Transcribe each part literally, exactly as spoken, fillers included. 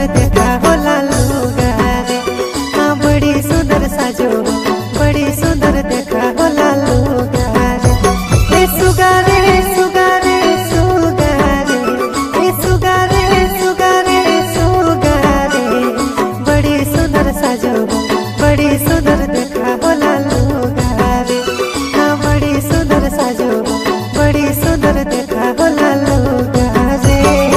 सुंदर देखा होला लुगा रे। हाँ बड़ी सुंदर साजो बड़ी सुंदर देखा होला लुगा रे। ए सुगा रे सुगा रे सुगा रे ए सुगा रे सुगा रे सुगा रे। बड़ी सुंदर साजो बड़ी सुंदर देखा होला लुगा रे। हाँ बड़ी सुंदर साजो बड़ी सुंदर देखा होला लुगा रे।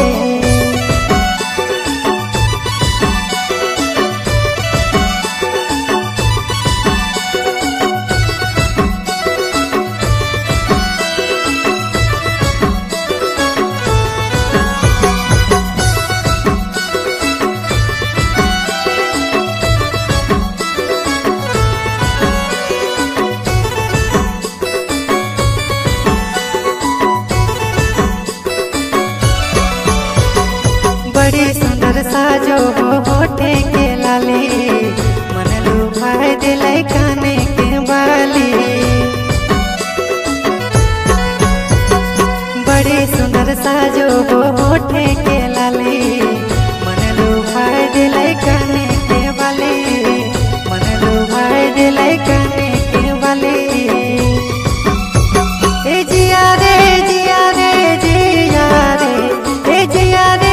बड़ी सुंदर साजो हो होठे के लाली मन लुभाए दिलाई काने के बाली। बड़ी सुंदर साजो हो होठे के लाली मन लुभाए दिलाई काने के बाली मन लुभाए दिलाई काने के बाली। ए जिया रे जिया रे जिया रे ए जिया रे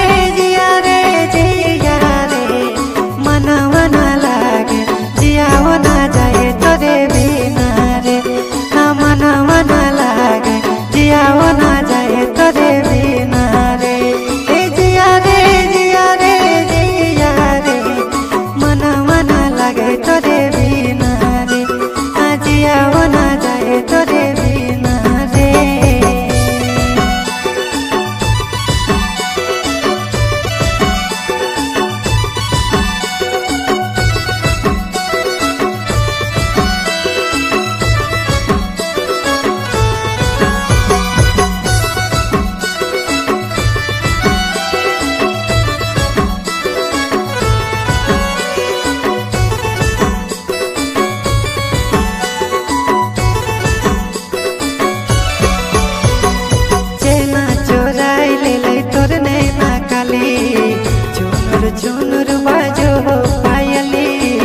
झुनुर बाजो हो पायली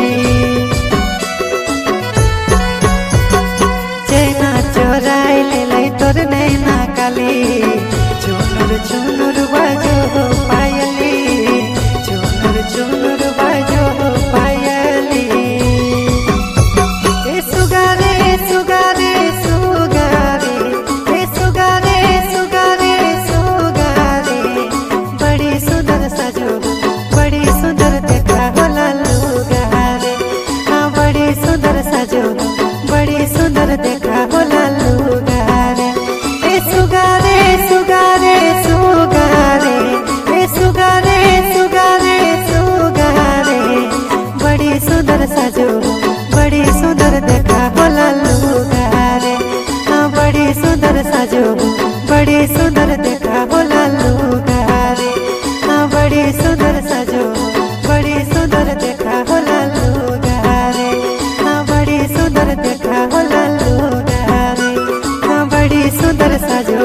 चैना चोराई ले लै तोर नैना काली। झुनुर झुनुर बाजो हो पायली झुनुर झुनुर बाजो हो पायली। ए सुगा रे सुगा रे सुगा रे ए सुगा रे सुगा रे सुगा रे। बड़ी सुंदर साजो बड़ी सुंदर देखा होला लुगा रे। हाँ बड़ी सुंदर साजो बड़ी सुंदर देखा होला लुगा रे। ए सुगा रे सुगा रे सुगा रे ए सुगा रे सुगा रे सुगा रे। बड़ी सुंदर साजो बड़ी सुंदर देखा होला लुगा रे। हाँ बड़ी सुंदर साजो बड़ी सुंदर देखा होला लुगा रे। हाँ बड़ी सुंदर साजो बड़ी सुंदर देखा होला लुगा रे। हाँ बड़ी सुंदर देखा होला लुगा रे। हाँ बड़ी सुंदर साजो